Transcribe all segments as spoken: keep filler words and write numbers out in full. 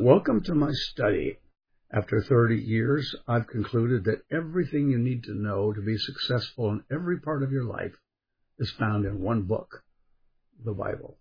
Welcome to my study. After thirty years, I've concluded that everything you need to know to be successful in every part of your life is found in one book, the Bible.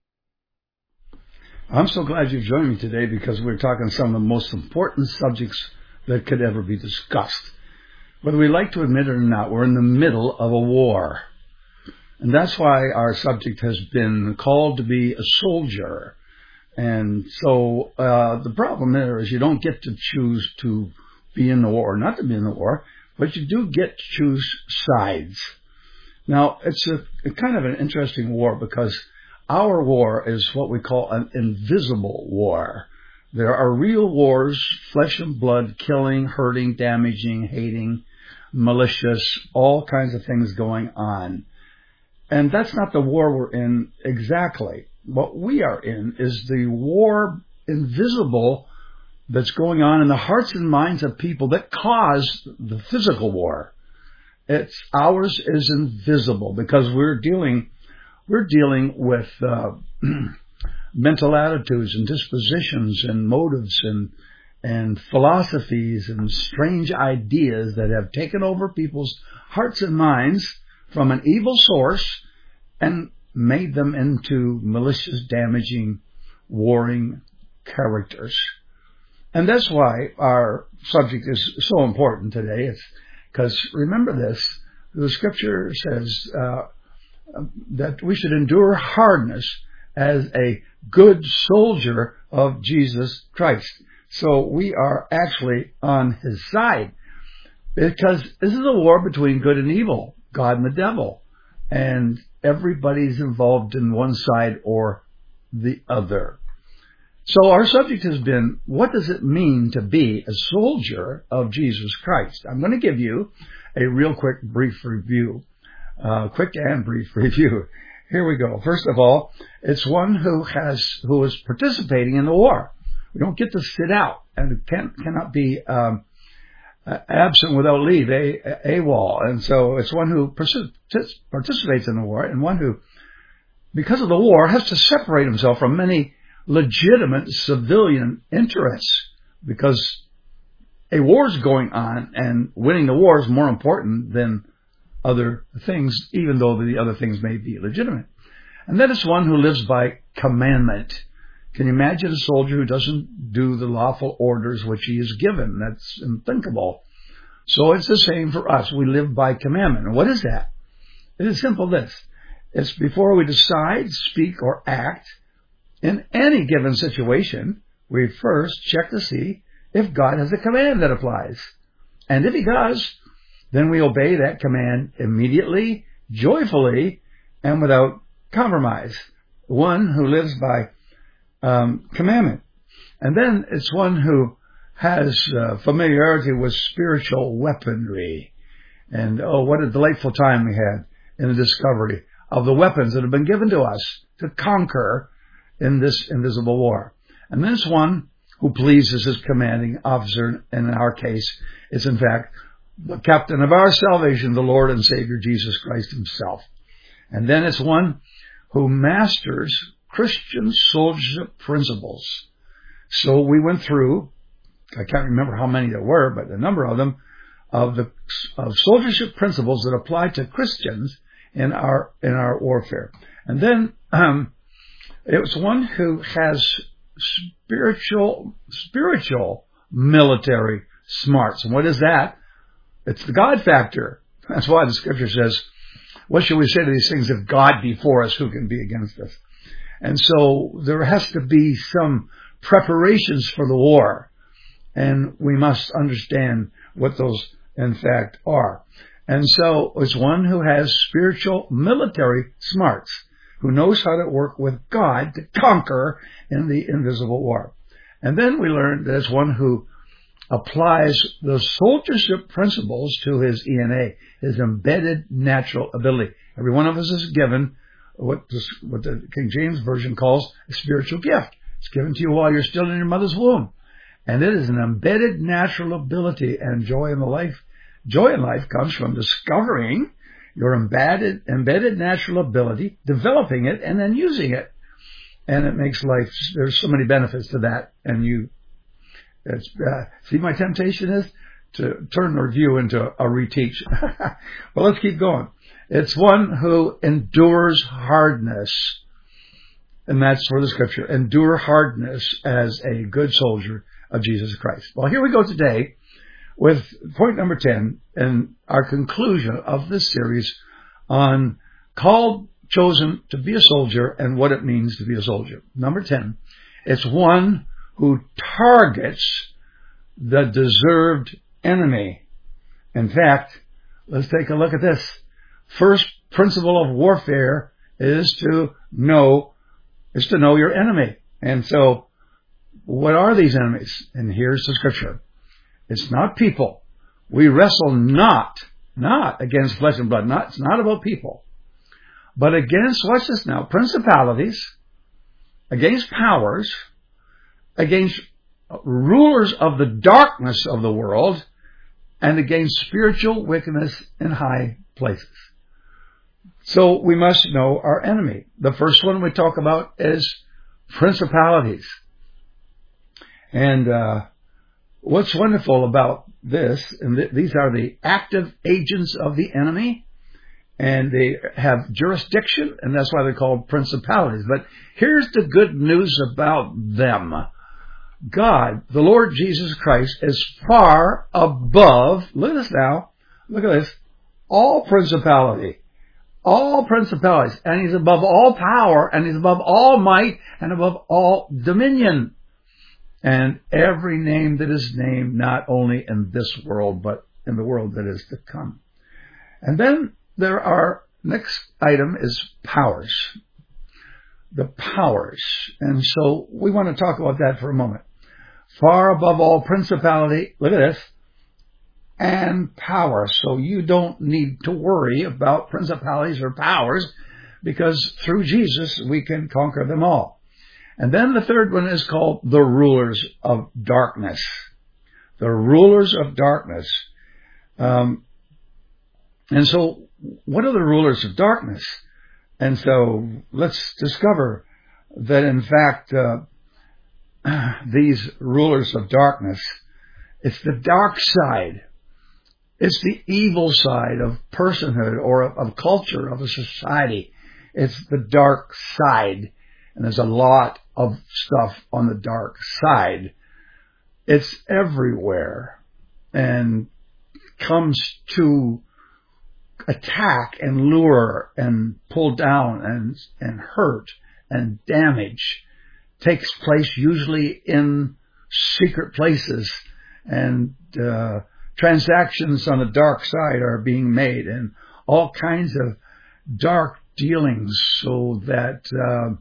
I'm so glad you joined me today because we're talking some of the most important subjects that could ever be discussed. Whether we like to admit it or not, we're in the middle of a war. And that's why our subject has been called to be a soldier. And so uh, the problem there is you don't get to choose to be in the war or not to be in the war, but you do get to choose sides. Now, it's a, a kind of an interesting war because our war is what we call an invisible war. There are real wars, flesh and blood, killing, hurting, damaging, hating, malicious, all kinds of things going on. And that's not the war we're in exactly. What we are in is the war invisible that's going on in the hearts and minds of people that cause the physical war. It's ours is invisible because we're dealing we're dealing with uh, mental attitudes and dispositions and motives and and philosophies and strange ideas that have taken over people's hearts and minds from an evil source and made them into malicious, damaging, warring characters. And that's why our subject is so important today. It's because, remember this, the scripture says uh, that we should endure hardness as a good soldier of Jesus Christ. So we are actually on his side because this is a war between good and evil, God and the devil. And everybody's involved in one side or the other. So our subject has been, what does it mean to be a soldier of Jesus Christ? I'm going to give you a real quick, brief review. Uh, quick and brief review. Here we go. First of all, it's one who has, who is participating in the war. We don't get to sit out and can, cannot be, um, Uh, absent without leave, a, a AWOL. And so it's one who participates in the war and one who, because of the war, has to separate himself from many legitimate civilian interests because a war is going on and winning the war is more important than other things, even though the other things may be legitimate. And then it's one who lives by commandment. Can you imagine a soldier who doesn't do the lawful orders which he is given? That's unthinkable. So it's the same for us. We live by commandment. And what is that? It is simple this. It's before we decide, speak, or act in any given situation, we first check to see if God has a command that applies. And if he does, then we obey that command immediately, joyfully, and without compromise. One who lives by Um, commandment. And then it's one who has uh, familiarity with spiritual weaponry. And oh, what a delightful time we had in the discovery of the weapons that have been given to us to conquer in this invisible war. And then it's one who pleases his commanding officer. And in our case, it's in fact the captain of our salvation, the Lord and Savior Jesus Christ himself. And then it's one who masters Christian soldiership principles. So we went through, I can't remember how many there were, but a number of them, of the of soldiership principles that apply to Christians in our in our warfare. And then um, it was one who has spiritual spiritual military smarts. And what is that? It's the God factor. That's why the scripture says, "What shall we say to these things? If God be for us, who can be against us?" And so there has to be some preparations for the war. And we must understand what those, in fact, are. And so it's one who has spiritual military smarts, who knows how to work with God to conquer in the invisible war. And then we learned that it's one who applies the soldiership principles to his E N A, his embedded natural ability. Every one of us is given What, this, what the King James Version calls a spiritual gift. It's given to you while you're still in your mother's womb. And it is an embedded natural ability and joy in the life. Joy in life comes from discovering your embedded, embedded natural ability, developing it, and then using it. and it makes life, there's so many benefits to that. And you, it's, uh, see, my temptation is to turn the review into a reteach. Well, let's keep going. It's one who endures hardness. And that's for the scripture. Endure hardness as a good soldier of Jesus Christ. Well, here we go today with point number ten and our conclusion of this series on called, chosen to be a soldier and what it means to be a soldier. Number ten, it's one who targets the deserved enemy. In fact, let's take a look at this. First principle of warfare is to know, is to know your enemy. And so, what are these enemies? And here's the scripture. It's not people. We wrestle not, not against flesh and blood. Not, it's not about people. But against, watch this now, principalities, against powers, against rulers of the darkness of the world, and against spiritual wickedness in high places. So we must know our enemy. The first one we talk about is principalities. And uh, what's wonderful about this, and th- these are the active agents of the enemy, and they have jurisdiction, and that's why they're called principalities. But here's the good news about them. God, the Lord Jesus Christ, is far above, look at this now, look at this, all principality, all principalities, and He's above all power, and He's above all might, and above all dominion, and every name that is named, not only in this world, but in the world that is to come. And then there are, next item is powers. The powers. And so we want to talk about that for a moment. Far above all principality, look at this, and power. So you don't need to worry about principalities or powers, because through Jesus we can conquer them all. And then the third one is called the rulers of darkness. The rulers of darkness. Um, and so what are the rulers of darkness? And so let's discover that in fact uh, these rulers of darkness, it's the dark side. It's the evil side of personhood or of, of culture, of a society. It's the dark side. And there's a lot of stuff on the dark side. It's everywhere and comes to attack and lure and pull down and, and hurt and damage. Takes place usually in secret places, and uh, transactions on the dark side are being made, and all kinds of dark dealings, so that uh,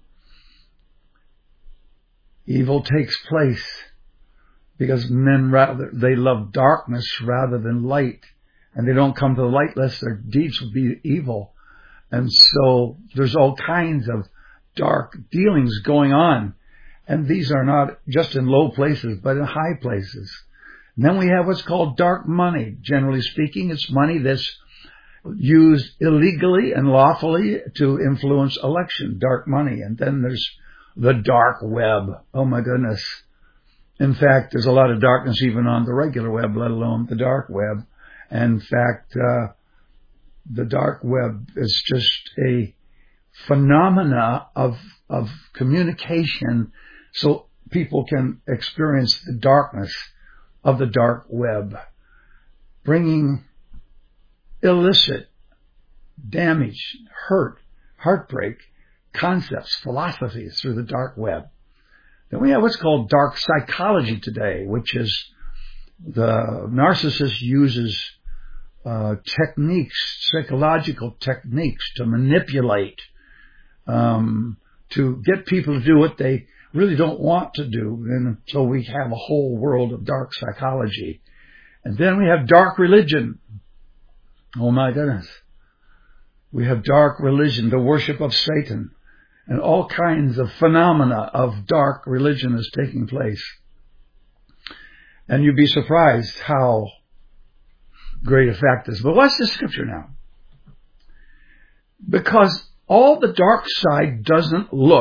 evil takes place because men rather they love darkness rather than light, and they don't come to the light lest their deeds will be evil. And so there's all kinds of dark dealings going on. And these are not just in low places, but in high places. And then we have what's called dark money. Generally speaking, it's money that's used illegally and lawfully to influence election, dark money. And then there's the dark web. Oh my goodness. In fact, there's a lot of darkness even on the regular web, let alone the dark web. And in fact, uh, the dark web is just a phenomena of, of communication, so people can experience the darkness of the dark web, bringing illicit damage, hurt, heartbreak, concepts, philosophies through the dark web. Then we have what's called dark psychology today, which is the narcissist uses uh, techniques, psychological techniques to manipulate, um, to get people to do what they really don't want to do. And so we have a whole world of dark psychology. And then we have dark religion. Oh my goodness. We have dark religion, the worship of Satan, and all kinds of phenomena of dark religion is taking place. And you'd be surprised how great a fact is. But what's the scripture now? Because all the dark side doesn't look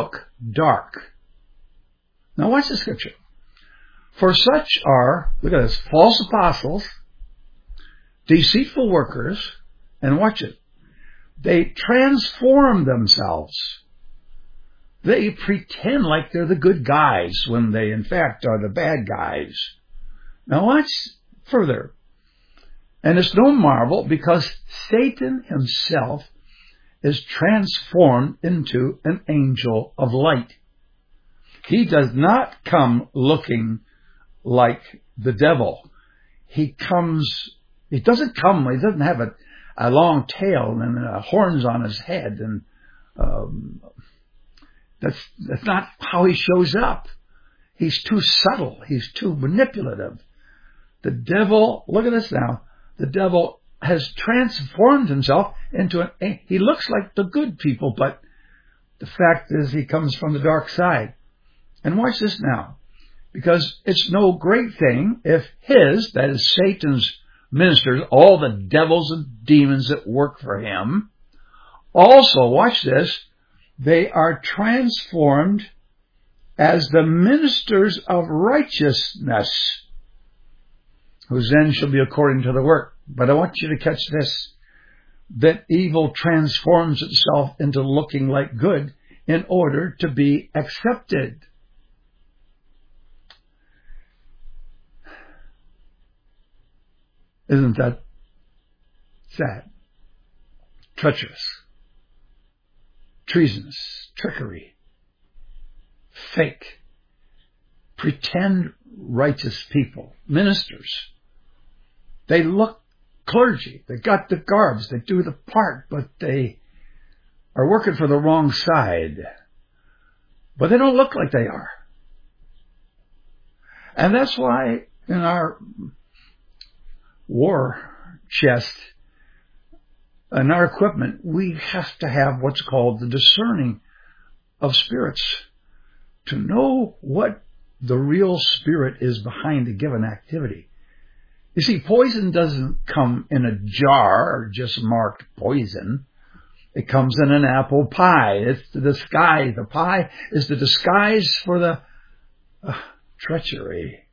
dark. Now watch the scripture. For such are, look at this, false apostles, deceitful workers, and watch it, they transform themselves. They pretend like they're the good guys when they in fact are the bad guys. Now watch further. And it's no marvel, because Satan himself is transformed into an angel of light. He does not come looking like the devil. He comes, he doesn't come, he doesn't have a, a long tail and uh, horns on his head. And um, that's, that's not how he shows up. He's too subtle. He's too manipulative. The devil, look at this now, the devil has transformed himself into an, he looks like the good people, but the fact is he comes from the dark side. And watch this now, because it's no great thing if his, that is Satan's ministers, all the devils and demons that work for him, also, watch this, they are transformed as the ministers of righteousness, whose end shall be according to the work. But I want you to catch this, that evil transforms itself into looking like good in order to be accepted. Isn't that sad? Treacherous, treasonous, trickery, fake, pretend righteous people, ministers. They look clergy. They got the garbs. They do the part, but they are working for the wrong side. But they don't look like they are. And that's why in our war chest, in our equipment, we have to have what's called the discerning of spirits to know what the real spirit is behind a given activity. You see, poison doesn't come in a jar or just marked poison. It comes in an apple pie. It's the disguise. The pie is the disguise for the uh, treachery.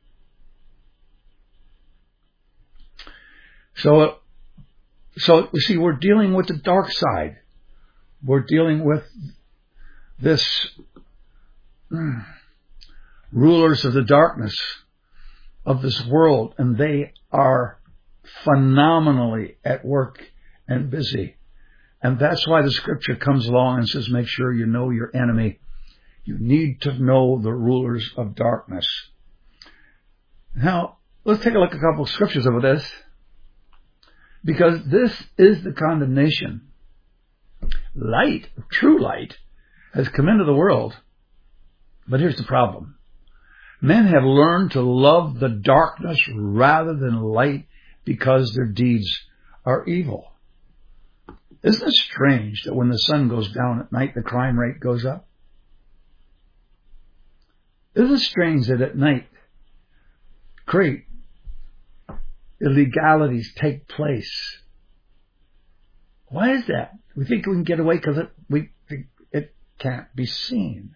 So, so you see, we're dealing with the dark side. We're dealing with this mm, rulers of the darkness of this world, and they are phenomenally at work and busy. And that's why the scripture comes along and says, make sure you know your enemy. You need to know the rulers of darkness. Now, let's take a look at a couple of scriptures over this, because this is the condemnation. Light, true light, has come into the world. But here's the problem. Men have learned to love the darkness rather than light because their deeds are evil. Isn't it strange that when the sun goes down at night, the crime rate goes up? Isn't it strange that at night, great illegalities take place? Why is that? We think we can get away because it, we, it can't be seen.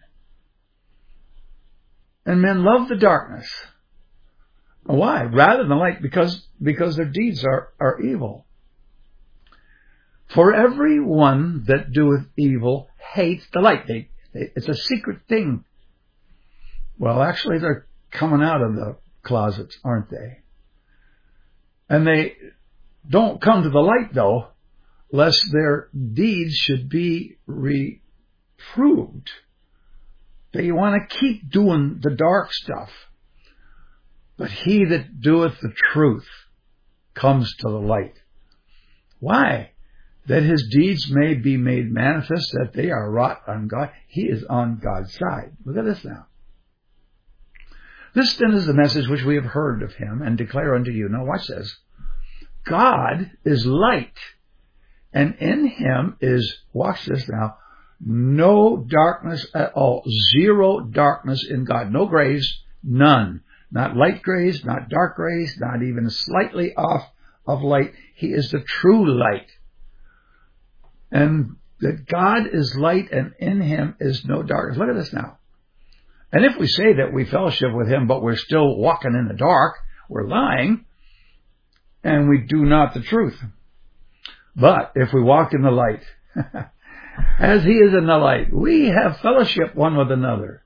And men love the darkness. Why? Rather than light, because, because their deeds are, are evil. For every one that doeth evil hates the light. They, they, it's a secret thing. Well, actually, they're coming out of the closets, aren't they? And they don't come to the light, though, lest their deeds should be reproved. They want to keep doing the dark stuff. But he that doeth the truth comes to the light. Why? That his deeds may be made manifest, that they are wrought on God. He is on God's side. Look at this now. This then is the message which we have heard of him and declare unto you. Now watch this. God is light, and in him is, watch this now, no darkness at all. Zero darkness in God. No grays, none. Not light grays, not dark grays, not even slightly off of light. He is the true light. And that God is light and in him is no darkness. Look at this now. And if we say that we fellowship with him, but we're still walking in the dark, we're lying, and we do not the truth. But if we walk in the light, as he is in the light, we have fellowship one with another.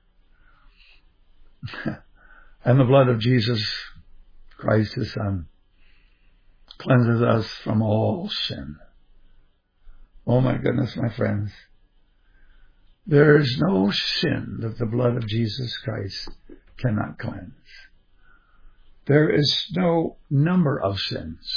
And the blood of Jesus Christ, his Son, cleanses us from all sin. Oh my goodness, my friends. There is no sin that the blood of Jesus Christ cannot cleanse. There is no number of sins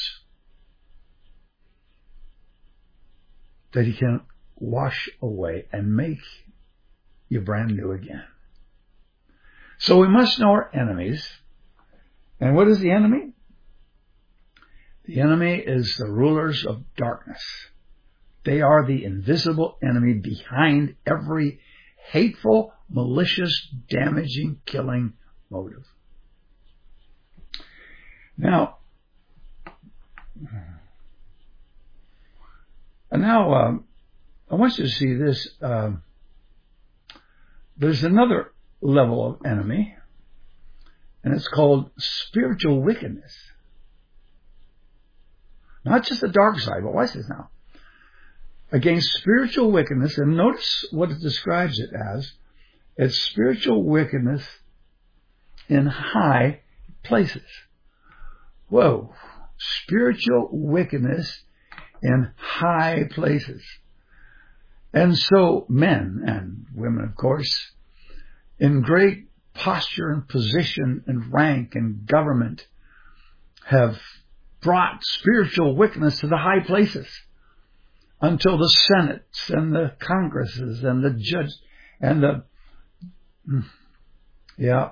that he can wash away and make you brand new again. So we must know our enemies. And what is the enemy? The enemy is the rulers of darkness. They are the invisible enemy behind every hateful, malicious, damaging, killing motive. Now, and now um, I want you to see this. Um, there's another level of enemy, and it's called spiritual wickedness. Not just the dark side, but watch this now. Against spiritual wickedness, and notice what it describes it as. It's spiritual wickedness in high places. Whoa. Spiritual wickedness in high places. And so men and women, of course, in great posture and position and rank and government have brought spiritual wickedness to the high places until the senates and the congresses and the judge and the yeah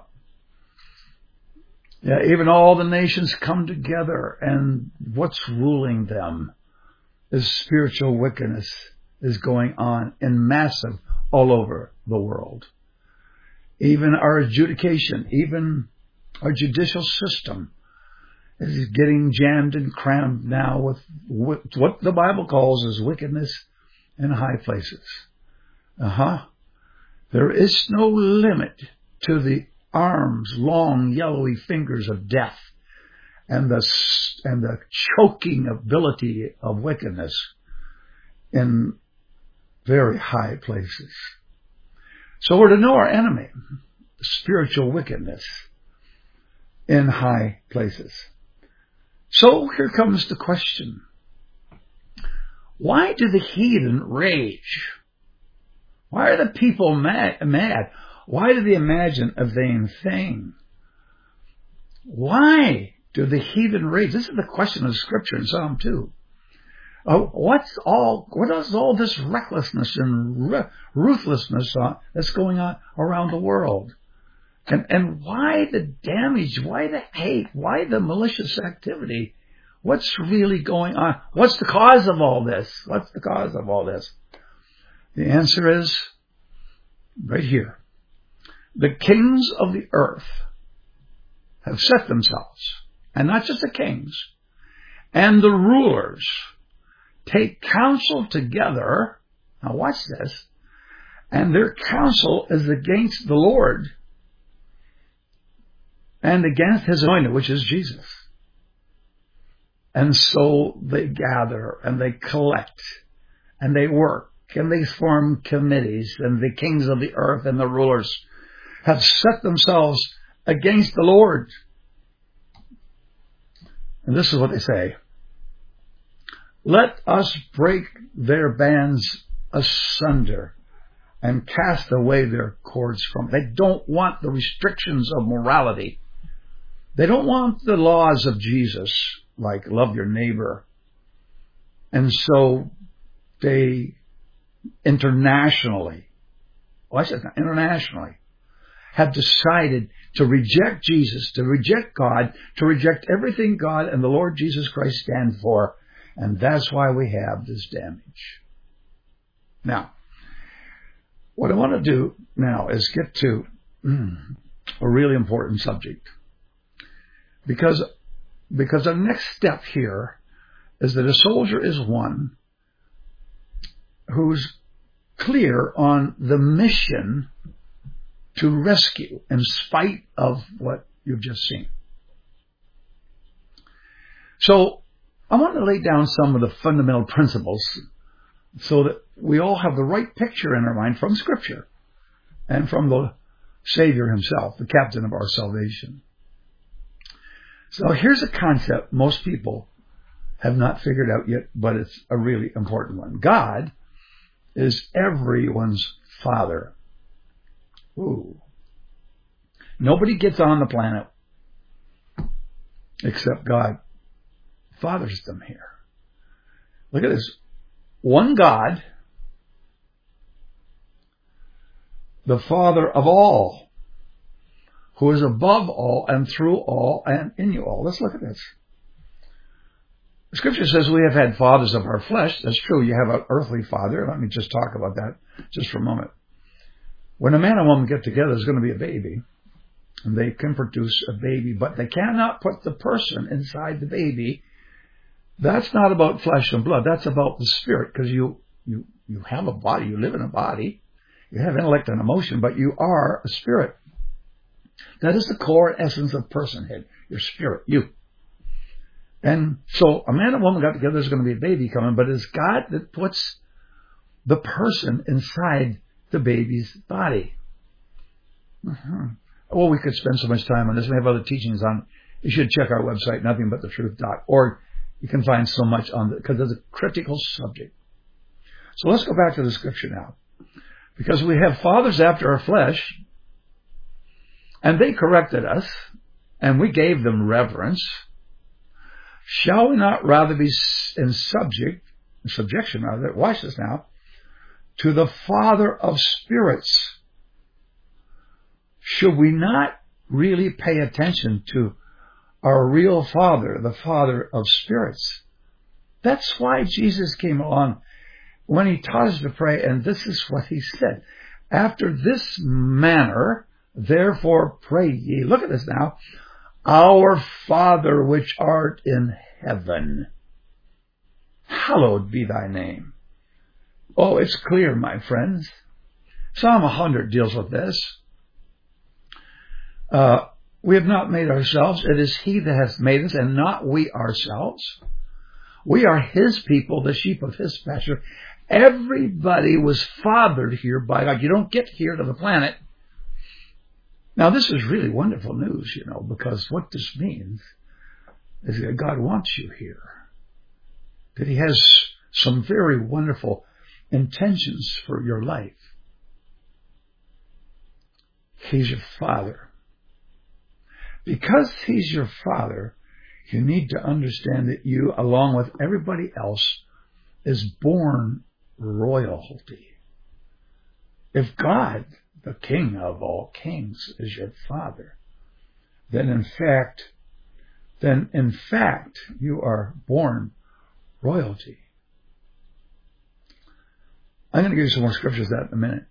yeah even all the nations come together, and what's ruling them is spiritual wickedness is going on in massive all over the world. Even our adjudication, even our judicial system is getting jammed and crammed now with what the Bible calls as wickedness in high places. Uh-huh. There is no limit to the arms, long, yellowy fingers of death and the, and the choking ability of wickedness in very high places. So we're to know our enemy, spiritual wickedness in high places. So here comes the question. Why do the heathen rage? Why are the people mad? mad? Why do they imagine a vain thing? Why do the heathen rage? This is the question of Scripture in Psalm two. Uh, what's all? What is all this recklessness and r- ruthlessness uh, that's going on around the world? And and why the damage? Why the hate? Why the malicious activity? What's really going on? What's the cause of all this? What's the cause of all this? The answer is right here. The kings of the earth have set themselves, and not just the kings, and the rulers take counsel together. Now watch this. And their counsel is against the Lord and against his anointed, which is Jesus. And so they gather and they collect and they work and they form committees, and the kings of the earth and the rulers have set themselves against the Lord. And this is what they say. Let us break their bands asunder and cast away their cords from. They don't want the restrictions of morality. They don't want the laws of Jesus, like love your neighbor. And so they internationally, well, I said internationally, have decided to reject Jesus, to reject God, to reject everything God and the Lord Jesus Christ stand for. And that's why we have this damage. Now, what I want to do now is get to mm, a really important subject. Because, because the next step here is that a soldier is one who's clear on the mission to rescue in spite of what you've just seen. So I want to lay down some of the fundamental principles so that we all have the right picture in our mind from Scripture and from the Savior himself, the captain of our salvation. So here's a concept most people have not figured out yet, but it's a really important one. God is everyone's Father. Ooh. Nobody gets on the planet except God fathers them here. Look at this. One God, the Father of all, who is above all and through all and in you all. Let's look at this. The Scripture says we have had fathers of our flesh. That's true. You have an earthly father. Let me just talk about that just for a moment. When a man and woman get together, there's going to be a baby. And they can produce a baby, but they cannot put the person inside the baby. That's not about flesh and blood. That's about the spirit, because you, you, you have a body. You live in a body. You have intellect and emotion, but you are a spirit. That is the core essence of personhood. Your spirit, you. And so a man and woman got together, there's going to be a baby coming, but it's God that puts the person inside the baby's body. Uh-huh. Well, we could spend so much time on this. We have other teachings on it. You should check our website, nothing but the truth dot org. You can find so much on it because it's a critical subject. So let's go back to the Scripture now. Because we have fathers after our flesh, and they corrected us, and we gave them reverence. Shall we not rather be in subject, subjection rather, watch this now, to the Father of spirits? Should we not really pay attention to our real Father, the Father of spirits? That's why Jesus came along when he taught us to pray, and this is what he said. After this manner, therefore pray ye. Look at this now. Our Father which art in heaven, hallowed be thy name. Oh, it's clear, my friends. Psalm one hundred deals with this. Uh, we have not made ourselves. It is he that hath made us, and not we ourselves. We are his people, the sheep of his pasture. Everybody was fathered here by God. You don't get here to the planet. Now, this is really wonderful news, you know, because what this means is that God wants you here. That he has some very wonderful intentions for your life. He's your Father. Because he's your Father, you need to understand that you, along with everybody else, is born royalty. If God, the King of all kings, is your Father, then in fact, then in fact, you are born royalty. I'm going to give you some more scriptures of that in a minute.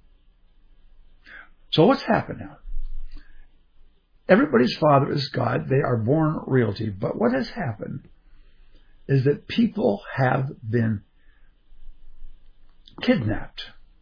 So what's happened now? Everybody's father is God. They are born royalty. But what has happened is that people have been kidnapped.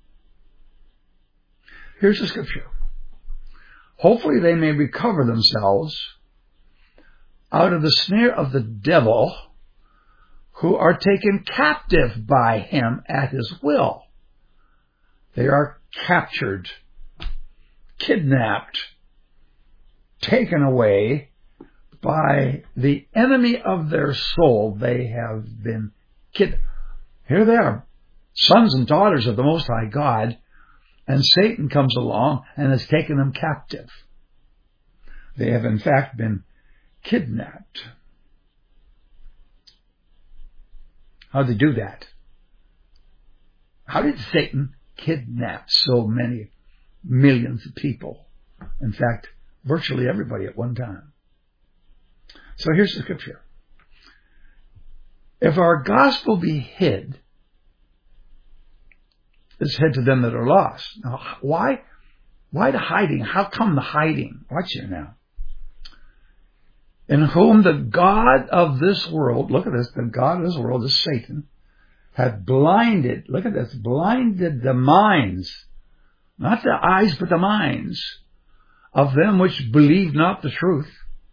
Here's the scripture. Hopefully they may recover themselves out of the snare of the devil, who are taken captive by him at his will. They are captured, kidnapped, taken away by the enemy of their soul. They have been kidnapped. Here they are, sons and daughters of the Most High God, and Satan comes along and has taken them captive. They have in fact been kidnapped. How did they do that? How did Satan kidnap so many millions of people? In fact, virtually everybody at one time. So here's the scripture. If our gospel be hid, it's hid to them that are lost. Now, why? Why the hiding? How come the hiding? Watch here now. In whom the God of this world, look at this, the God of this world is Satan, hath blinded, look at this, blinded the minds, not the eyes, but the minds of them which believe not the truth.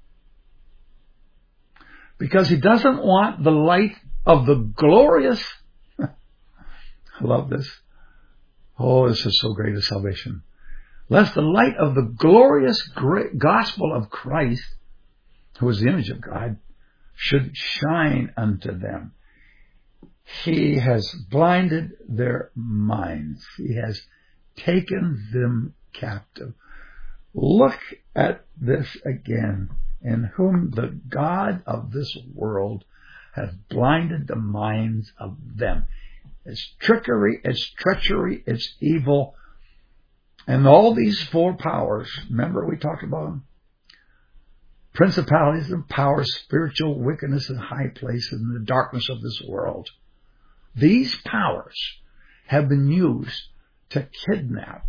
Because he doesn't want the light of the glorious, I love this. Oh, this is so great a salvation. Lest the light of the glorious great gospel of Christ, who is the image of God, should shine unto them. He has blinded their minds. He has taken them captive. Look at this again. In whom the God of this world hath blinded the minds of them. It's trickery, it's treachery, it's evil. And all these four powers, remember we talked about them? Principalities and powers, spiritual wickedness in high places in the darkness of this world. These powers have been used to kidnap.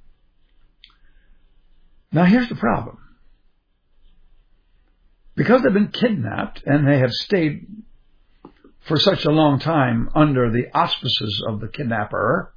Now here's the problem. Because they've been kidnapped and they have stayed for such a long time under the auspices of the kidnapper,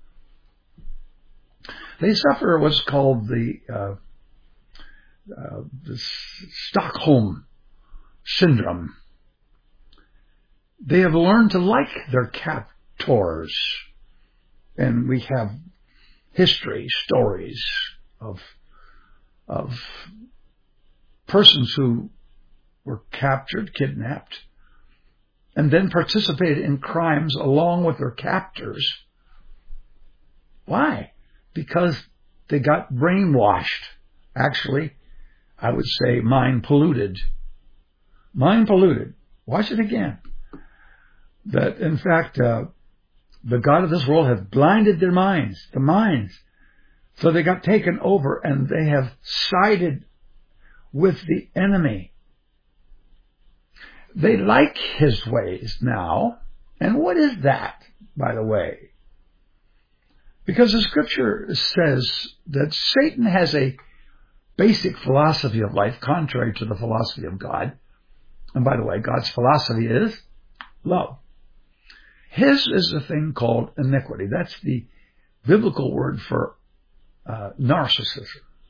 they suffer what's called the, uh, uh, the Stockholm Syndrome. They have learned to like their captors. And we have history, stories of, of persons who were captured, kidnapped, and then participated in crimes along with their captors. Why? Because they got brainwashed. Actually, I would say mind polluted. Mind polluted. Watch it again. That, in fact, uh, the God of this world has blinded their minds, the minds. So they got taken over and they have sided with the enemy. They like his ways now. And what is that, by the way? Because the scripture says that Satan has a basic philosophy of life contrary to the philosophy of God. And by the way, God's philosophy is love. His is a thing called iniquity. That's the biblical word for uh, narcissism.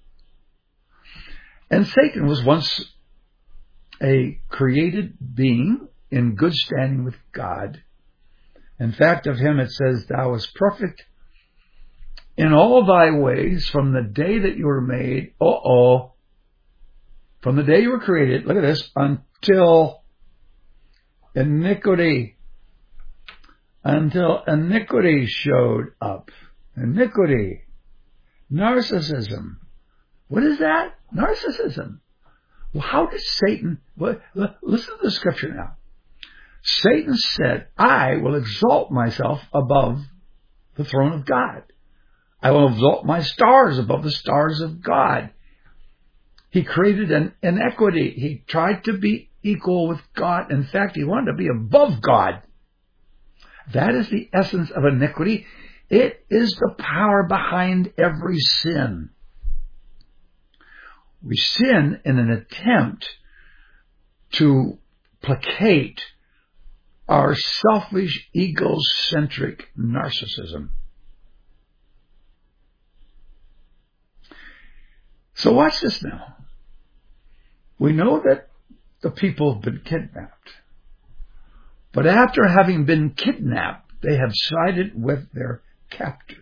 And Satan was once a created being in good standing with God. In fact, of him it says, thou wast perfect in all thy ways from the day that you were made. Uh-oh. From the day you were created, look at this, until iniquity. Until iniquity showed up. Iniquity. Narcissism. What is that? Narcissism. Well, how did Satan, well, listen to the scripture now. Satan said, I will exalt myself above the throne of God. I will exalt my stars above the stars of God. He created an inequity. He tried to be equal with God. In fact, he wanted to be above God. That is the essence of iniquity. It is the power behind every sin. We sin in an attempt to placate our selfish, egocentric narcissism. So watch this now. We know that the people have been kidnapped. But after having been kidnapped, they have sided with their captors.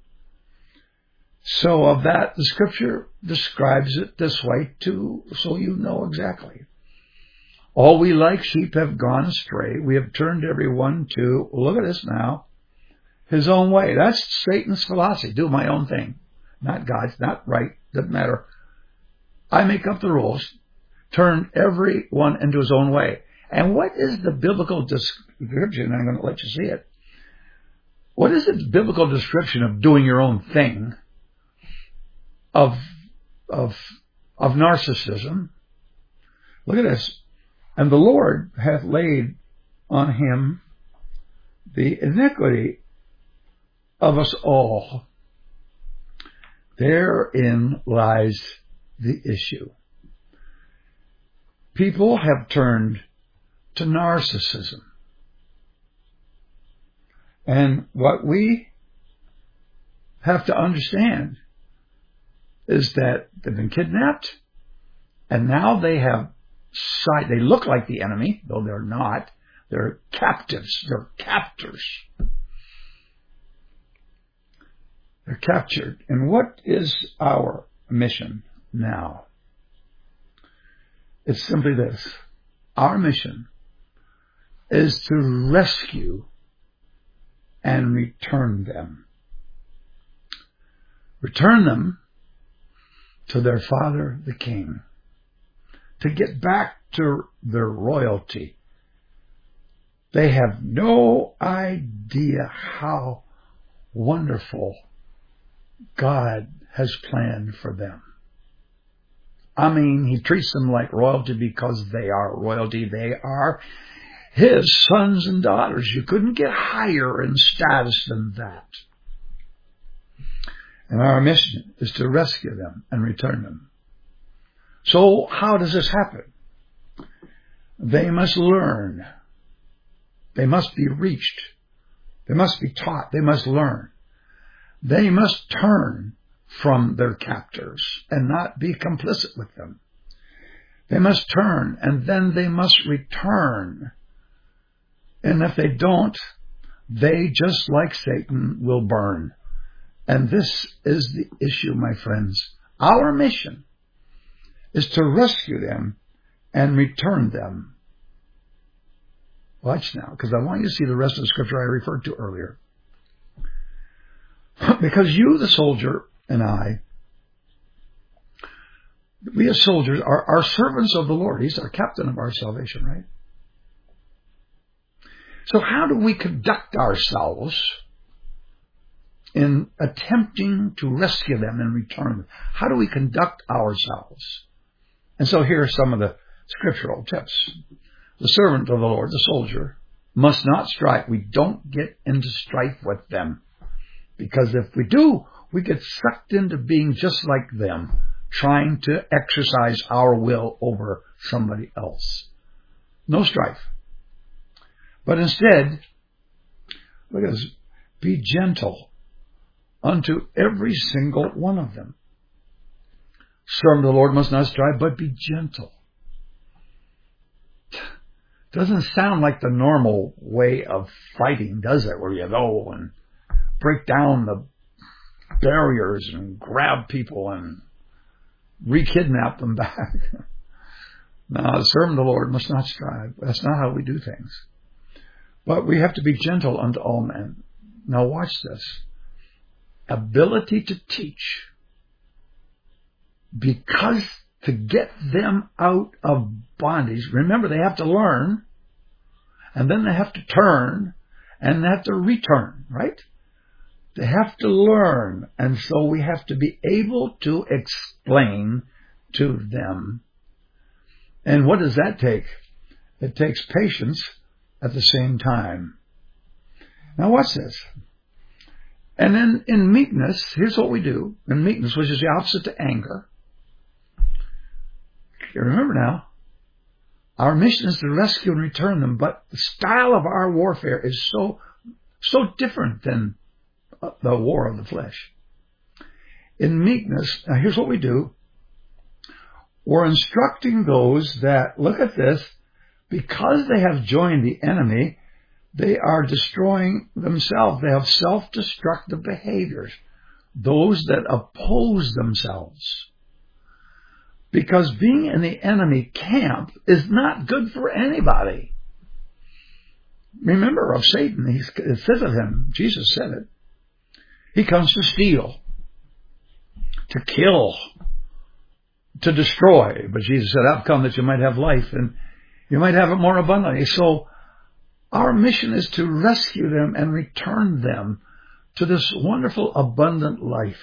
So of that, the scripture describes it this way too, so you know exactly. All we like sheep have gone astray. We have turned everyone to, look at this now, his own way. That's Satan's philosophy. Do my own thing. Not God's, not right, doesn't matter. I make up the rules. Turn everyone into his own way. And what is the biblical description? I'm going to let you see it. What is the biblical description of doing your own thing? Of, of, of narcissism? Look at this. And the Lord hath laid on him the iniquity of us all. Therein lies the issue. People have turned to narcissism. And what we have to understand is that they've been kidnapped, and now they have sight. They look like the enemy, though they're not. They're captives. They're captors. They're captured. And what is our mission now? It's simply this. Our mission is to rescue and return them. Return them to their father, the king. To get back to their royalty. They have no idea how wonderful God has planned for them. I mean, he treats them like royalty because they are royalty. They are his sons and daughters. You couldn't get higher in status than that. And our mission is to rescue them and return them. So how does this happen? They must learn. They must be reached. They must be taught. They must learn. They must turn from their captors and not be complicit with them. They must turn, and then they must return. And if they don't, they, just like Satan, will burn. And this is the issue, my friends. Our mission is to rescue them and return them. Watch now, because I want you to see the rest of the scripture I referred to earlier. Because you, the soldier, and I, we as soldiers are, are servants of the Lord. He's our captain of our salvation, right? So how do we conduct ourselves in attempting to rescue them and return them? How do we conduct ourselves? And so here are some of the scriptural tips. The servant of the Lord, the soldier, must not strife. We don't get into strife with them. Because if we do, we get sucked into being just like them, trying to exercise our will over somebody else. No strife. But instead, look at this, be gentle unto every single one of them. Servant of the Lord must not strive, but be gentle. Doesn't sound like the normal way of fighting, does it? Where you go and break down the barriers and grab people and re-kidnap them back. No, the servant of the Lord must not strive. That's not how we do things. But we have to be gentle unto all men. Now watch this. Ability to teach. Because to get them out of bondage, remember they have to learn, and then they have to turn, and they have to return, right? They have to learn, and so we have to be able to explain to them. And what does that take? It takes patience at the same time. Now watch this. And then in meekness, here's what we do. In meekness, which is the opposite to anger. You remember now, our mission is to rescue and return them, but the style of our warfare is so, so different than the war of the flesh. In meekness, now here's what we do. We're instructing those that, look at this, because they have joined the enemy, they are destroying themselves. They have self-destructive behaviors. Those that oppose themselves. Because being in the enemy camp is not good for anybody. Remember of Satan, it says of him, Jesus said it, he comes to steal, to kill, to destroy. But Jesus said, I've come that you might have life and you might have it more abundantly. So our mission is to rescue them and return them to this wonderful, abundant life.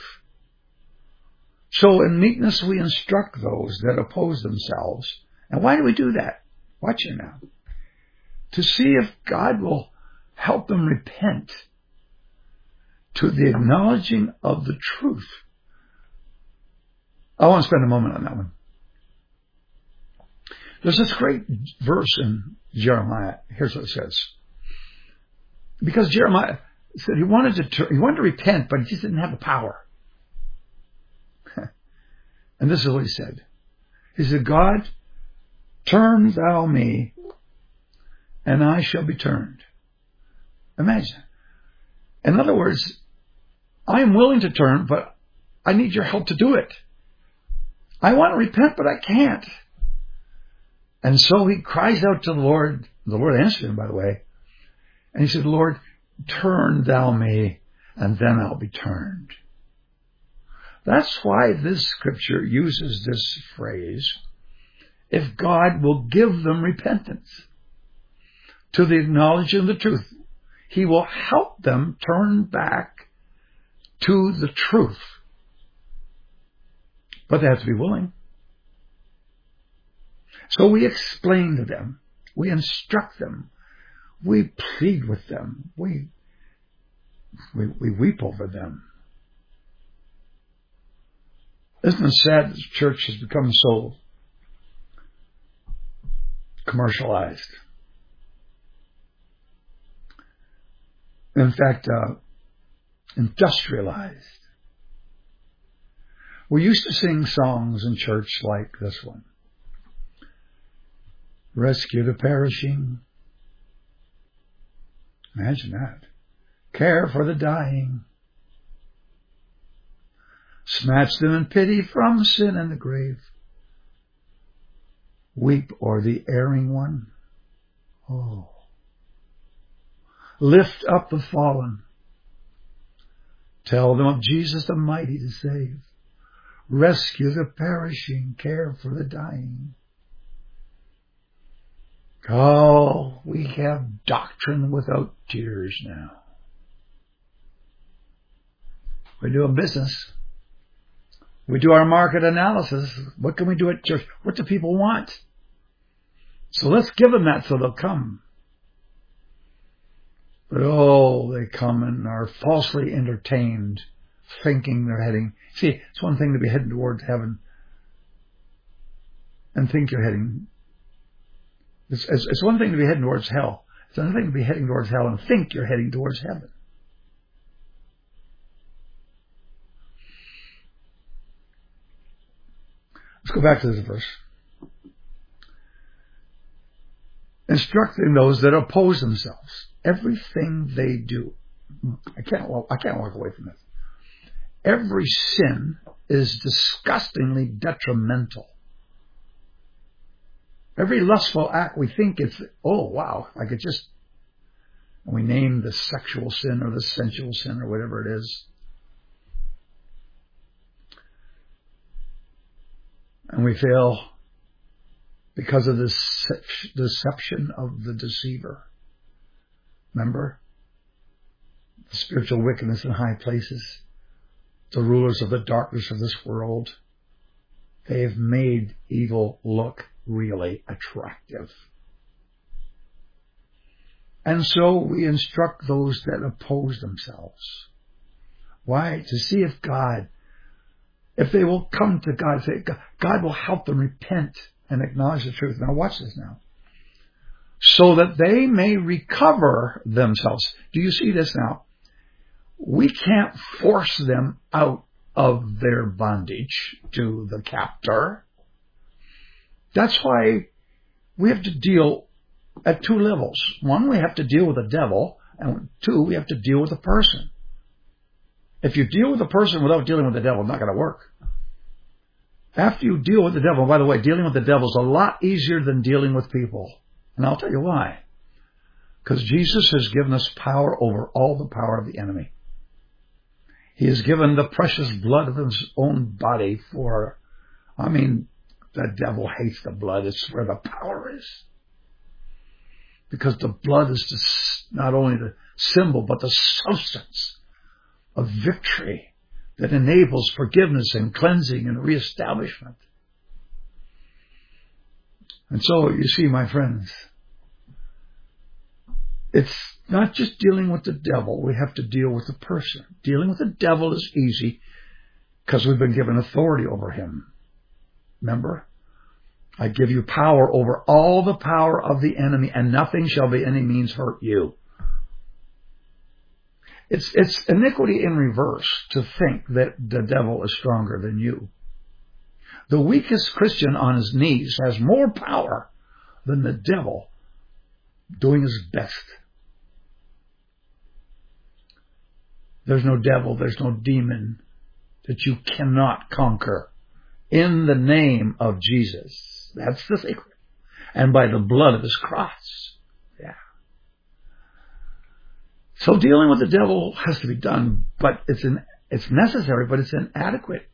So in meekness, we instruct those that oppose themselves. And why do we do that? Watch it now. To see if God will help them repent to the acknowledging of the truth. I want to spend a moment on that one. There's this great verse in Jeremiah. Here's what it says. Because Jeremiah, said he wanted to tur- he wanted to repent, but he just didn't have the power. And this is what he said. He said, God, turn thou me, and I shall be turned. Imagine. In other words, I am willing to turn, but I need your help to do it. I want to repent, but I can't. And so he cries out to the Lord. The Lord answered him, by the way. And he said, Lord, turn thou me, and then I'll be turned. That's why this scripture uses this phrase, if God will give them repentance to the acknowledging of the truth, he will help them turn back to the truth. But they have to be willing. So we explain to them. We instruct them. We plead with them. We, we, we weep over them. Isn't it sad that the church has become so commercialized? In fact, uh, industrialized. We used to sing songs in church like this one. Rescue the perishing. Imagine that. Care for the dying. Snatch them in pity from sin and the grave. Weep o'er the erring one. Oh. Lift up the fallen. Tell them of Jesus the mighty to save. Rescue the perishing. Care for the dying. Oh, we have doctrine without tears now. We do a business. We do our market analysis. What can we do at church? What do people want? So let's give them that so they'll come. But oh, they come and are falsely entertained, thinking they're heading. See, it's one thing to be heading towards heaven and think you're heading. It's, it's, it's one thing to be heading towards hell. It's another thing to be heading towards hell and think you're heading towards heaven. Let's go back to this verse. Instructing those that oppose themselves. Everything they do. I can't, I can't walk away from this. Every sin is disgustingly detrimental. Every lustful act, we think it's, oh wow, like it just, and we name the sexual sin or the sensual sin or whatever it is. And we fail because of this deception of the deceiver. Remember? The spiritual wickedness in high places. The rulers of the darkness of this world. They've made evil look really attractive. And so we instruct those that oppose themselves. Why? To see if God, if they will come to God and say, God will help them repent and acknowledge the truth. Now watch this now. So that they may recover themselves. Do you see this now? We can't force them out of their bondage to the captor. That's why we have to deal at two levels. One, we have to deal with the devil. And two, we have to deal with the person. If you deal with the person without dealing with the devil, it's not going to work. After you deal with the devil, by the way, dealing with the devil is a lot easier than dealing with people. And I'll tell you why. Because Jesus has given us power over all the power of the enemy. He has given the precious blood of his own body for, I mean, the devil hates the blood. It's where the power is. Because the blood is the, not only the symbol, but the substance of victory that enables forgiveness and cleansing and reestablishment. And so, you see, my friends, it's not just dealing with the devil. We have to deal with the person. Dealing with the devil is easy because we've been given authority over him. Remember? I give you power over all the power of the enemy, and nothing shall by any means hurt you. It's, it's iniquity in reverse to think that the devil is stronger than you. The weakest Christian on his knees has more power than the devil doing his best. There's no devil, there's no demon that you cannot conquer in the name of Jesus. That's the secret. And by the blood of his cross. Yeah. So dealing with the devil has to be done, but it's an, it's necessary, but it's inadequate.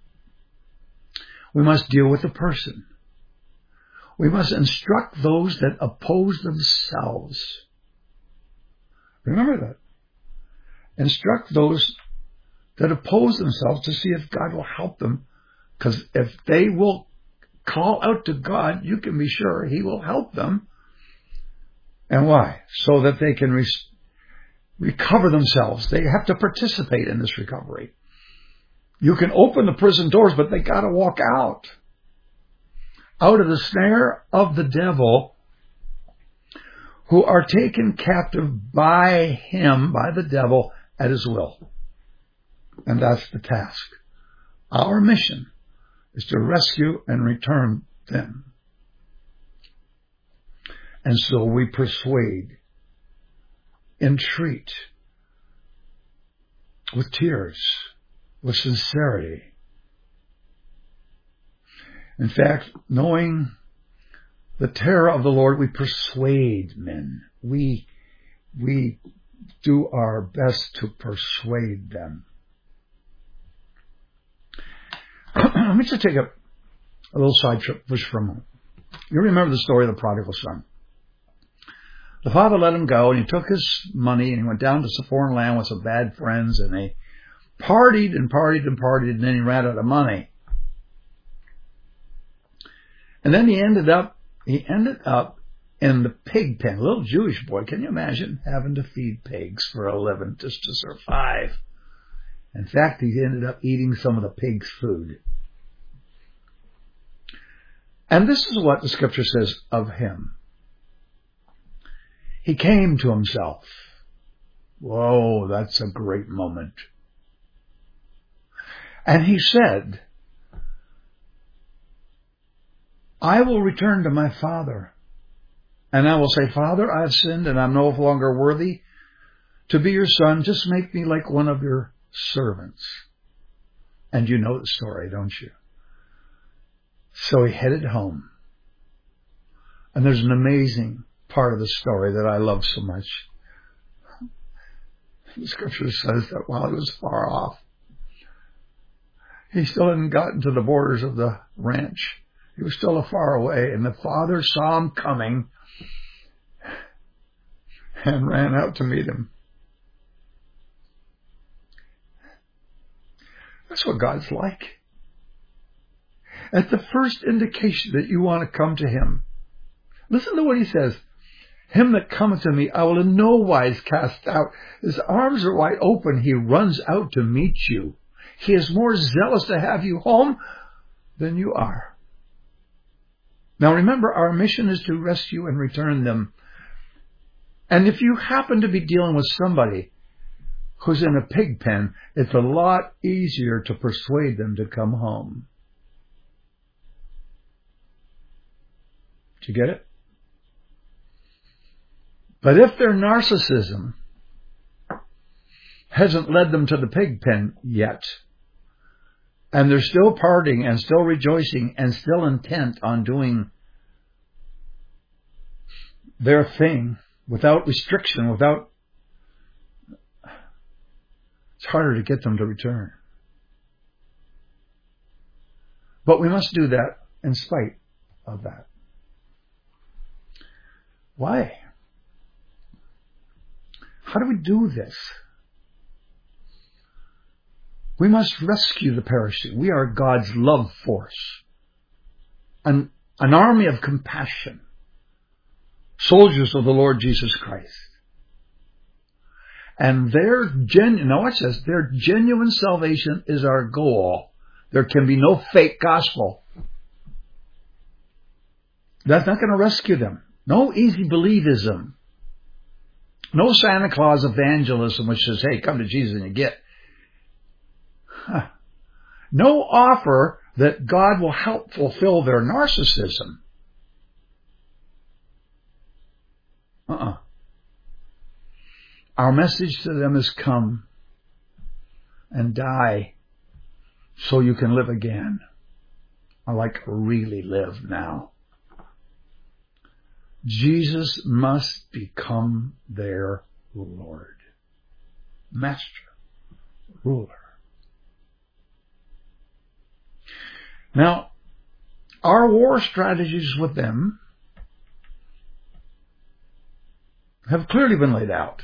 We must deal with the person. We must instruct those that oppose themselves. Remember that. Instruct those that oppose themselves to see if God will help them. Because if they will call out to God, you can be sure He will help them. And why? So that they can re- recover themselves. They have to participate in this recovery. You can open the prison doors, but they got to walk out. Out of the snare of the devil, who are taken captive by him, by the devil, at his will. And that's the task. Our mission is to rescue and return them. And so we persuade, entreat, with tears, with sincerity. In fact, knowing the terror of the Lord, we persuade men. We, we do our best to persuade them. Let me just take a, a little side trip push for a moment. You remember the story of the prodigal son. The father let him go, and he took his money, and he went down to some foreign land with some bad friends, and they partied and partied and partied, and then he ran out of money. And then he ended up, he ended up in the pig pen. A little Jewish boy, can you imagine having to feed pigs for a living just to survive? In fact, he ended up eating some of the pig's food. And this is what the scripture says of him. He came to himself. Whoa, that's a great moment. And he said, I will return to my father, and I will say, Father, I have sinned, and I'm no longer worthy to be your son. Just make me like one of your servants. And you know the story, don't you? So he headed home. And there's an amazing part of the story that I love so much. The scripture says that while he was far off, he still hadn't gotten to the borders of the ranch. He was still far away, and the father saw him coming and ran out to meet him. That's what God's like. At the first indication that you want to come to Him, listen to what He says. Him that cometh to me, I will in no wise cast out. His arms are wide open. He runs out to meet you. He is more zealous to have you home than you are. Now remember, our mission is to rescue and return them. And if you happen to be dealing with somebody who's in a pig pen, it's a lot easier to persuade them to come home. Did you get it? But if their narcissism hasn't led them to the pig pen yet, and they're still partying and still rejoicing and still intent on doing their thing without restriction, without, it's harder to get them to return. But we must do that in spite of that. Why? How do we do this? We must rescue the perishing. We are God's love force. An, an army of compassion. Soldiers of the Lord Jesus Christ. And their genuine, now watch this, their genuine salvation is our goal. There can be no fake gospel. That's not going to rescue them. No easy believism. No Santa Claus evangelism which says, hey, come to Jesus and you get. Huh. No offer that God will help fulfill their narcissism. Uh-uh. Our message to them is come and die so you can live again. I like really live now. Jesus must become their Lord, Master, Ruler. Now, our war strategies with them have clearly been laid out.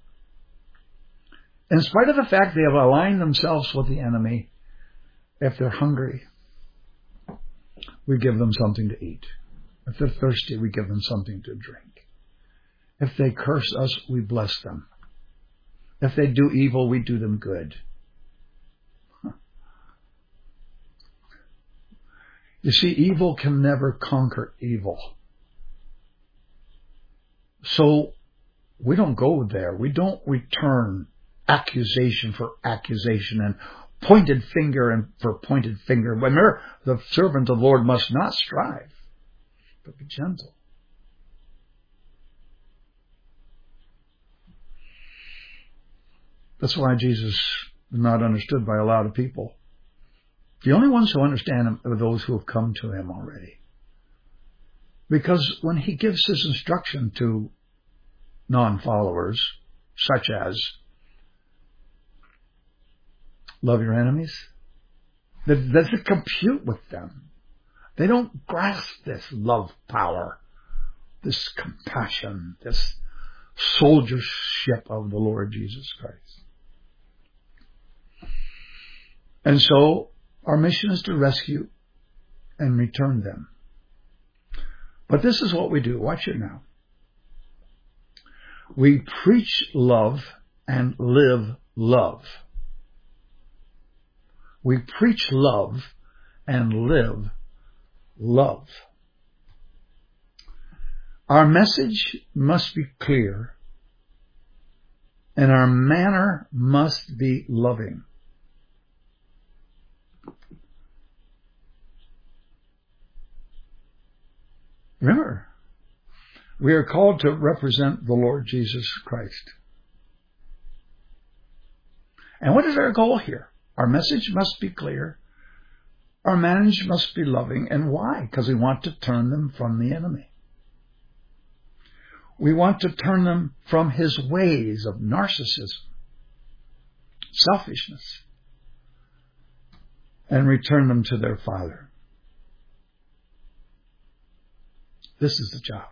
In spite of the fact they have aligned themselves with the enemy, if they're hungry, we give them something to eat. If they're thirsty, we give them something to drink. If they curse us, we bless them. If they do evil, we do them good. Huh. You see, evil can never conquer evil. So we don't go there. We don't return accusation for accusation and pointed finger and for pointed finger. Remember, the servant of the Lord must not strive, but be gentle. That's why Jesus is not understood by a lot of people. The only ones who understand him are those who have come to him already. Because when he gives his instruction to non-followers, such as love your enemies, that doesn't compute with them. They don't grasp this love power, this compassion, this soldiership of the Lord Jesus Christ. And so our mission is to rescue and return them. But this is what we do. Watch it now. We preach love and live love. We preach love and live love. Our message must be clear, and our manner must be loving. Remember, we are called to represent the Lord Jesus Christ. And what is our goal here? Our message must be clear. Our message must be loving. And why? Because we want to turn them from the enemy. We want to turn them from his ways of narcissism, selfishness, and return them to their Father. This is the job.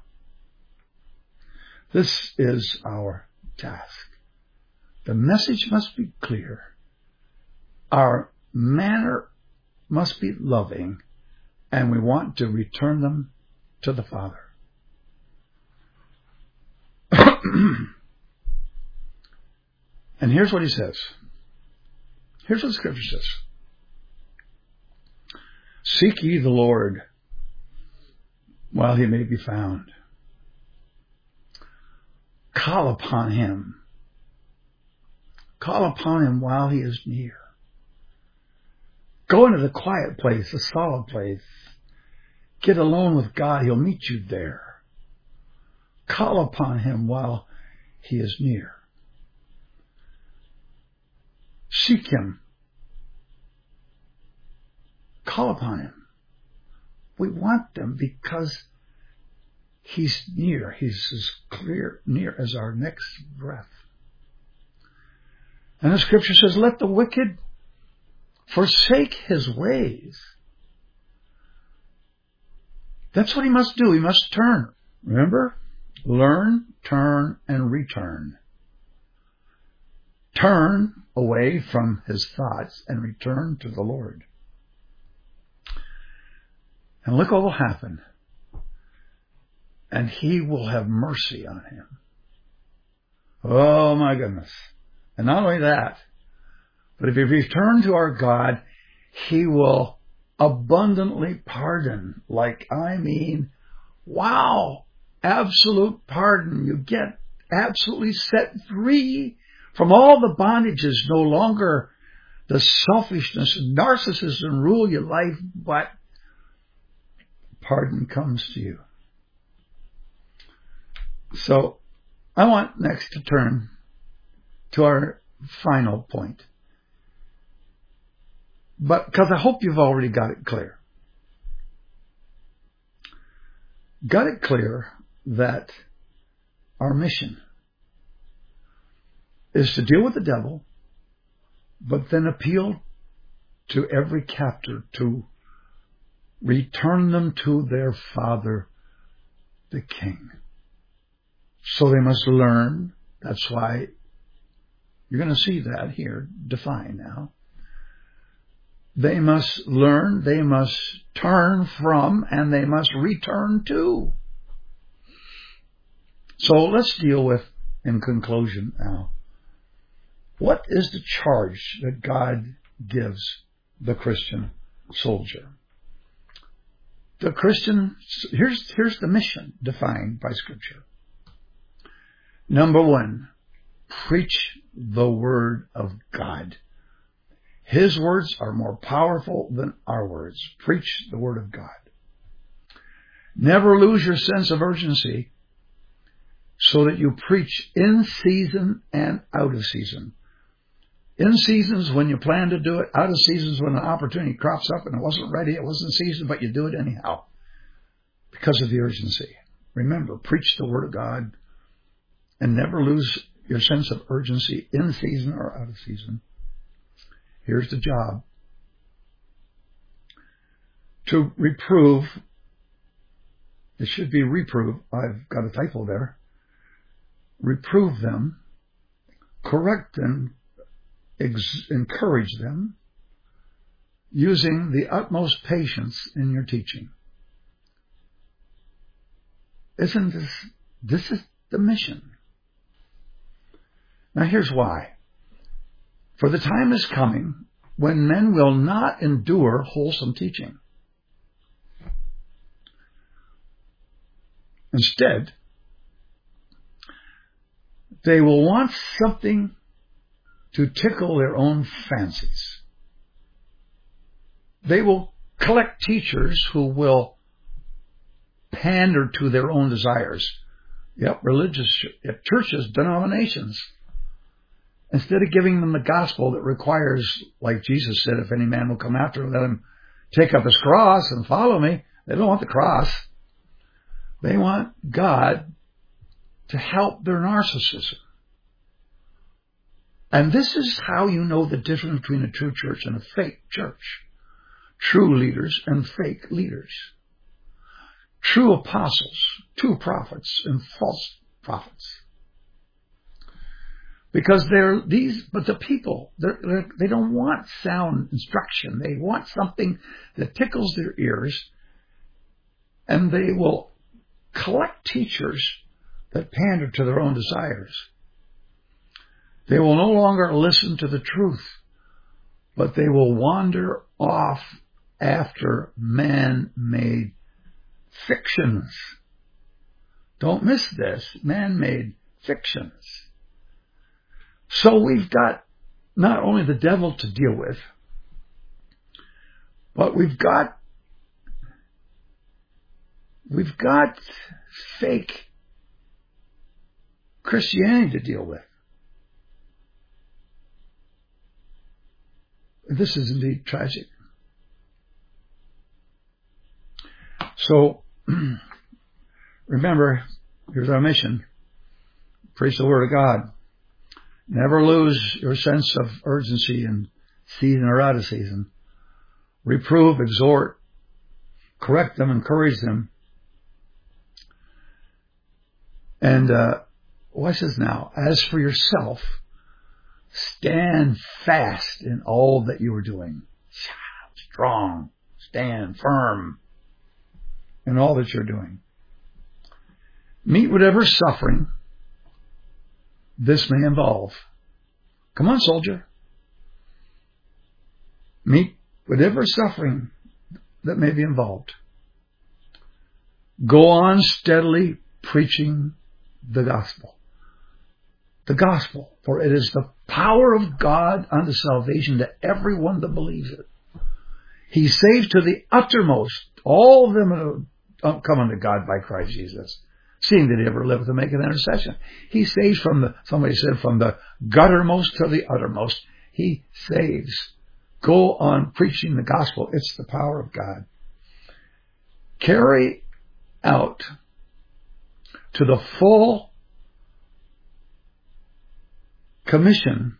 This is our task. The message must be clear. Our manner must be loving, and we want to return them to the Father. And here's what he says. Here's what the Scripture says. Seek ye the Lord while he may be found. Call upon him. Call upon him while he is near. Go into the quiet place, the solid place. Get alone with God. He'll meet you there. Call upon him while he is near. Seek him. Call upon him. We want them because he's near. He's as clear, near as our next breath. And the Scripture says, let the wicked forsake his ways. That's what he must do. He must turn. Remember? Learn, turn, and return. Turn away from his thoughts and return to the Lord. And look what will happen. And he will have mercy on him. Oh my goodness. And not only that, but if you return to our God, he will abundantly pardon. Like, I mean, wow, absolute pardon. You get absolutely set free from all the bondages. No longer the selfishness and narcissism rule your life, but pardon comes to you. So I want next to turn to our final point. But because I hope you've already got it clear. Got it clear that our mission is to deal with the devil, but then appeal to every captor to return them to their father, the king. So they must learn. That's why you're going to see that here defined now. They must learn, they must turn from, and they must return to. So let's deal with, in conclusion now, what is the charge that God gives the Christian soldier? The Christian, here's, here's the mission defined by Scripture. Number one, preach the Word of God. His words are more powerful than our words. Preach the Word of God. Never lose your sense of urgency so that you preach in season and out of season. In seasons when you plan to do it, out of seasons when an opportunity crops up and it wasn't ready, it wasn't season, but you do it anyhow because of the urgency. Remember, preach the Word of God and never lose your sense of urgency in season or out of season. Here's the job. To reprove, it should be reprove, I've got a typo there. Reprove them, correct them, ex- encourage them, using the utmost patience in your teaching. Isn't this, this is the mission. Now here's why. For the time is coming when men will not endure wholesome teaching. Instead, they will want something to tickle their own fancies. They will collect teachers who will pander to their own desires. Yep, religious yep, churches, denominations. Instead of giving them the gospel that requires, like Jesus said, if any man will come after, let him take up his cross and follow me. They don't want the cross. They want God to help their narcissism. And this is how you know the difference between a true church and a fake church. True leaders and fake leaders. True apostles, true prophets, and false prophets. Because they're these, but the people, they're, they're, they don't want sound instruction. They want something that tickles their ears, and they will collect teachers that pander to their own desires. They will no longer listen to the truth, but they will wander off after man-made fictions. Don't miss this, man-made fictions. So we've got not only the devil to deal with, but we've got we've got fake Christianity to deal with. This is indeed tragic. So remember, here's our mission. Preach the Word of God. Never lose your sense of urgency in season or out of season. Reprove, exhort, correct them, encourage them. And uh, watch this now. As for yourself, stand fast in all that you are doing. Strong, stand firm in all that you're doing. Meet whatever suffering this may involve. Come on, soldier. Meet whatever suffering that may be involved. Go on steadily preaching the gospel. the gospel, for it is the power of God unto salvation to everyone that believes it. He saves to the uttermost all of them that come unto God by Christ Jesus, seeing that he ever lived to make an intercession. He saves from the, somebody said, from the guttermost to the uttermost. He saves. Go on preaching the gospel. It's the power of God. Carry out to the full commission,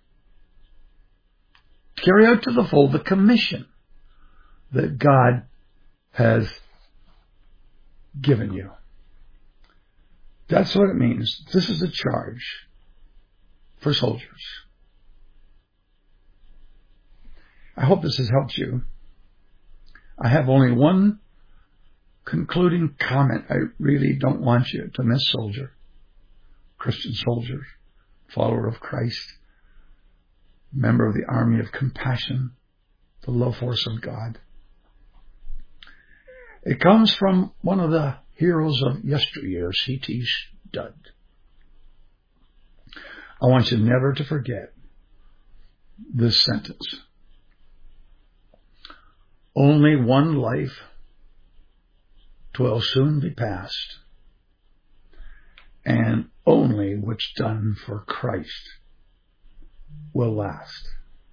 carry out to the full the commission that God has given you. That's what it means. This is a charge for soldiers. I hope this has helped you. I have only one concluding comment. I really don't want you to miss, soldier, Christian soldier, follower of Christ, member of the army of compassion, the love force of God. It comes from one of the heroes of yesteryear, C T Studd. I want you never to forget this sentence. Only one life 'twill soon be past, and only what's done for Christ will last.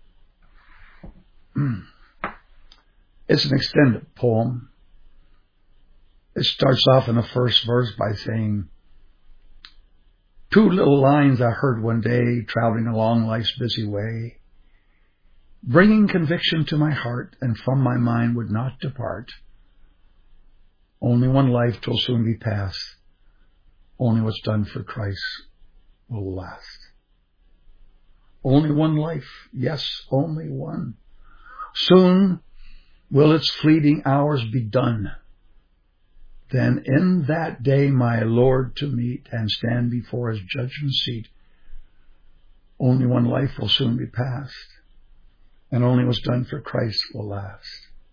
It's an extended poem. It starts off in the first verse by saying, two little lines I heard one day traveling along life's busy way, bringing conviction to my heart and from my mind would not depart. Only one life 'twill soon be past. Only what's done for Christ will last. Only one life. Yes, only one. Soon will its fleeting hours be done. Then in that day my Lord to meet and stand before his judgment seat. Only one life will soon be past, and only what's done for Christ will last.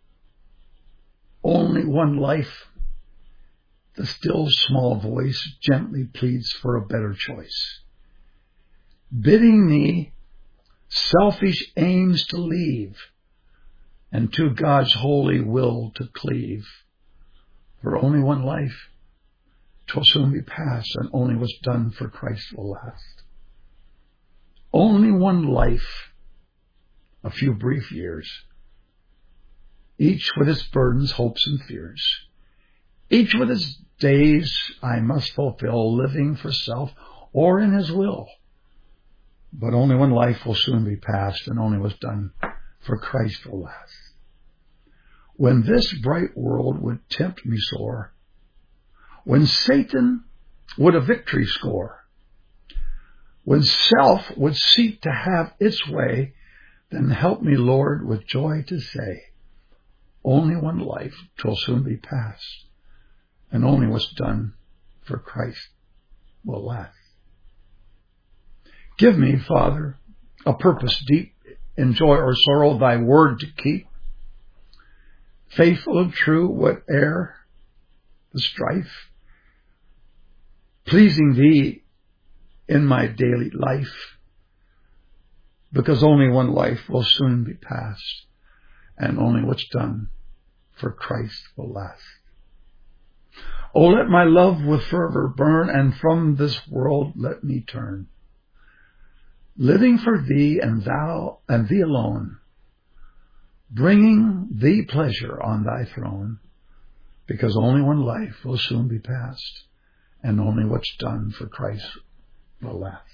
Only one life. The still small voice gently pleads for a better choice, bidding me selfish aims to leave and to God's holy will to cleave. For only one life 'twill soon be past, and only what's done for Christ will last. Only one life, a few brief years, each with its burdens, hopes, and fears, each with its days I must fulfill, living for self or in his will. But only one life will soon be past, and only what's done for Christ will last. When this bright world would tempt me sore, when Satan would a victory score, when self would seek to have its way, then help me, Lord, with joy to say, only one life 'twill soon be past, and only what's done for Christ will last. Give me, Father, a purpose deep in joy or sorrow, thy word to keep, faithful and true, whate'er the strife, pleasing thee in my daily life, because only one life will soon be past, and only what's done for Christ will last. Oh, let my love with fervor burn, and from this world let me turn, living for thee and thou and thee alone, bringing thee pleasure on thy throne, because only one life will soon be past, and only what's done for Christ will last.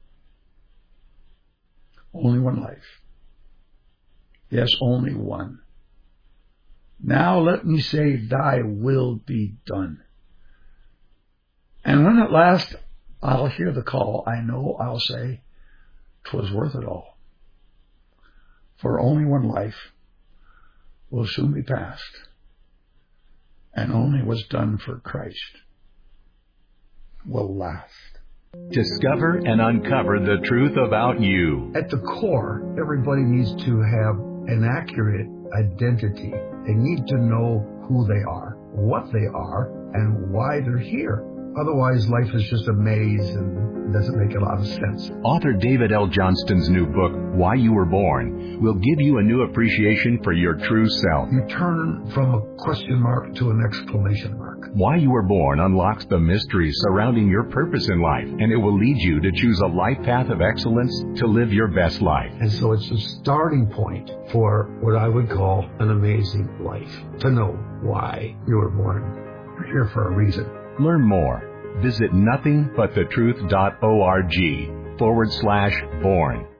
Only one life. Yes, only one. Now let me say, thy will be done. And when at last I'll hear the call, I know I'll say, 'twas worth it all. For only one life will soon be past, and only what's done for Christ will last. Discover and uncover the truth about you. At the core, everybody needs to have an accurate identity. They need to know who they are, what they are, and why they're here Otherwise, life is just a maze and doesn't make a lot of sense. Author David L. Johnston's new book, Why You Were Born, will give you a new appreciation for your true self. You turn from a question mark to an exclamation mark. Why You Were Born unlocks the mysteries surrounding your purpose in life, and it will lead you to choose a life path of excellence to live your best life. And so it's a starting point for what I would call an amazing life, to know why you were born. You're here for a reason. Learn more. Visit nothing but the truth dot org forward slash born.